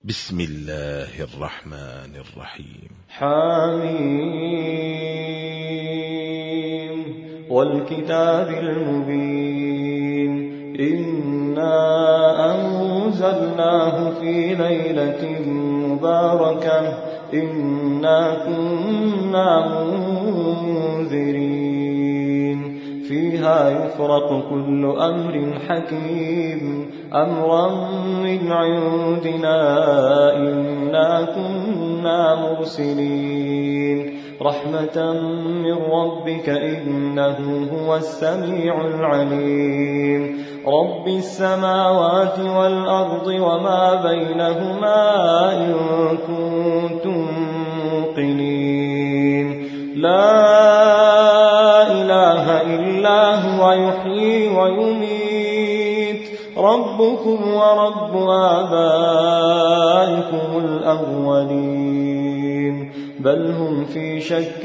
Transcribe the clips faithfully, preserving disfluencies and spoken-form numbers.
بسم الله الرحمن الرحيم. حميم والكتاب المبين إنا أنزلناه في ليلة مباركة إنا كنا منذرين فيها يفرق كل أمر حكيم أمرا من عندنا إنا كنا مرسلين رحمة من ربك إنه هو السميع العليم رب السماوات والأرض وما بينهما إن كنتم موقنين لا إله إلا هو يحيي ويميت ربكم ورب آبائكم الأولين بل هم في شك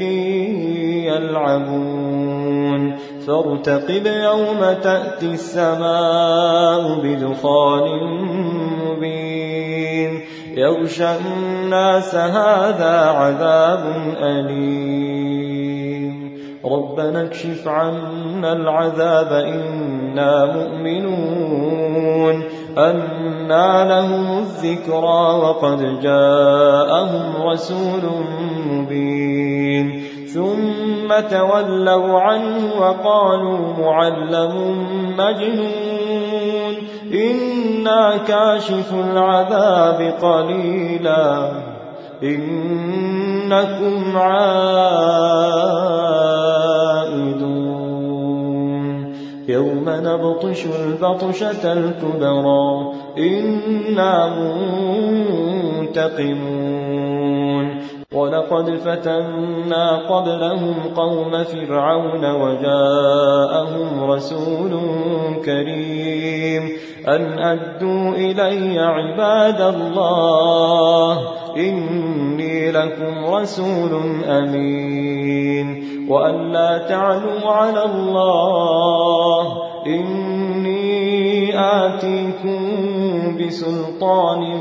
يلعبون فارتقب يوم تأتي السماء بدخان مبين يغشى الناس هذا عذاب أليم ربنا اكشف عنا العذاب إنا مؤمنون أنى لهم الذكرى وقد جاءهم رسول مبين ثم تولوا عنه وقالوا معلم مجنون إنا كاشف العذاب قليلا إنكم عائدون يوم نبطش البطشة الكبرى إنا منتقمون ولقد فتنا قبلهم قوم فرعون وجاءهم رسول كريم أن أدوا إلي عباد الله إني لكم رسول أمين وأن لا تعلوا على الله إني آتيكم بسلطان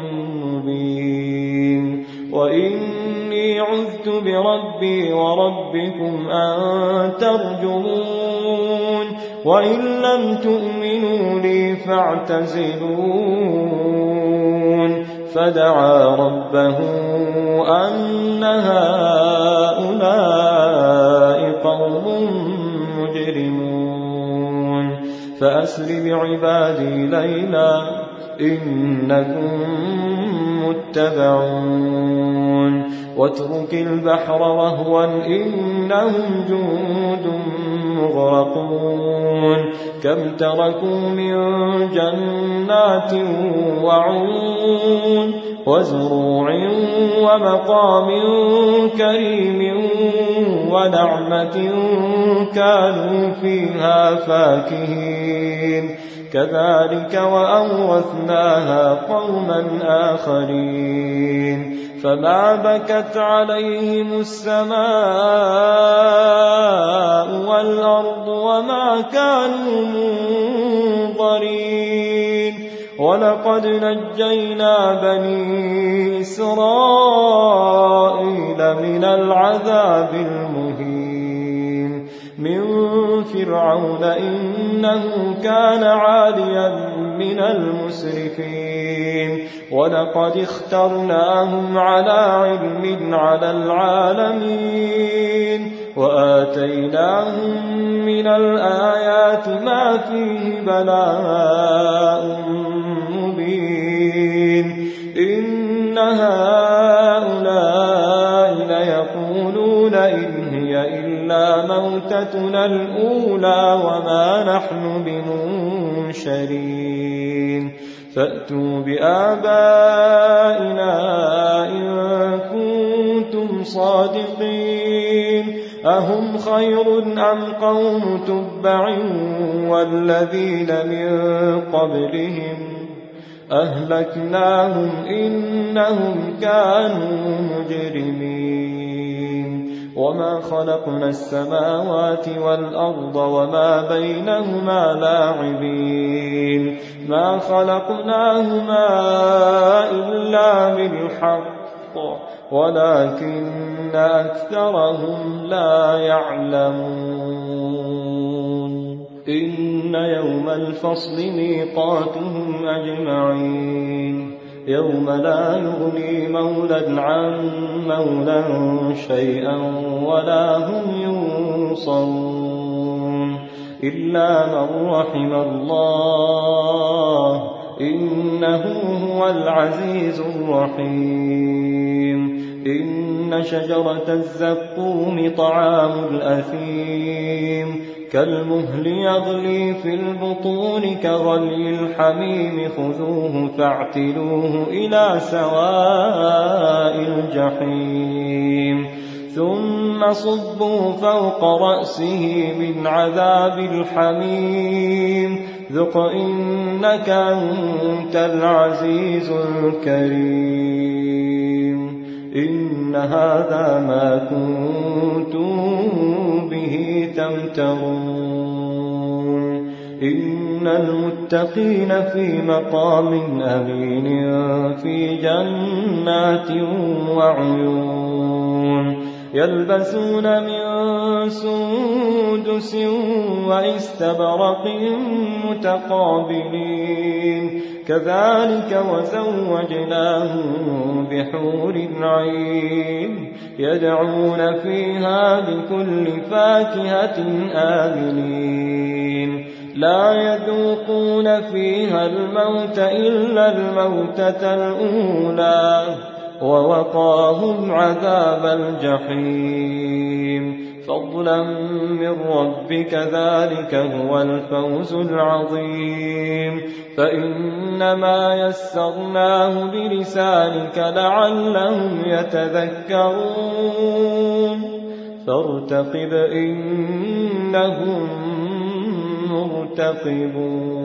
مبين وإني عذت بربي وربكم أن ترجمون وإن لم تؤمنوا لي فاعتزلون فدعا ربه أن هؤلاء قوم مجرمون فأسر بعبادي ليلا إنكم متبعون واترك البحر رهوا إنهم جند مغرقون كم تركوا من جنات وعيون وزروع ومقام كريم ونعمة كانوا فيها فاكهين كذلك وأورثناها قوما آخرين فما بكت عليهم السماء والأرض وما كانوا منظرين ولقد نجينا بني إسرائيل من العذاب المهين من فرعون إنه كان عاليا من المسرفين ولقد اخترناهم على علم على العالمين وآتيناهم من الآيات ما فيه بلاء مبين إن هؤلاء ليقولون إن هي إلا موتتنا الأولى وما نحن بمنشرين فأتوا بآبائنا إن كنتم صادقين أهم خير أم قوم تبع والذين من قبلهم أهلكناهم إنهم كانوا مجرمين وما خلقنا السماوات والأرض وما بينهما لاعبين ما خلقناهما إلا إلا بالحق ولكن أكثرهم لا يعلمون إن يوم الفصل ميقاتهم أجمعين يوم لا يغني مولى عن مولى شيئا ولا هم ينصرون إلا من رحم الله إنه هو العزيز الرحيم إن شجرة الزقوم طعام الأثيم كالمهل يغلي في البطون كغلي الحميم خذوه فاعتلوه إلى سواء الجحيم ثم صبوا فوق رأسه من عذاب الحميم ذق إنك أنت العزيز الكريم إن هذا ما كنتم به تمترون إن المتقين في مقام أمين في جنات وعيون يلبسون من سندس واستبرق متقابلين كذلك وزوجناهم بحور عين يدعون فيها بكل فاكهة آمنين لا يذوقون فيها الموت إلا الموتة الأولى ووقاهم عذاب الجحيم فضلا من ربك ذلك هو الفوز العظيم فإنما يسرناه بلسانك لعلهم يتذكرون فارتقب إنهم مرتقبون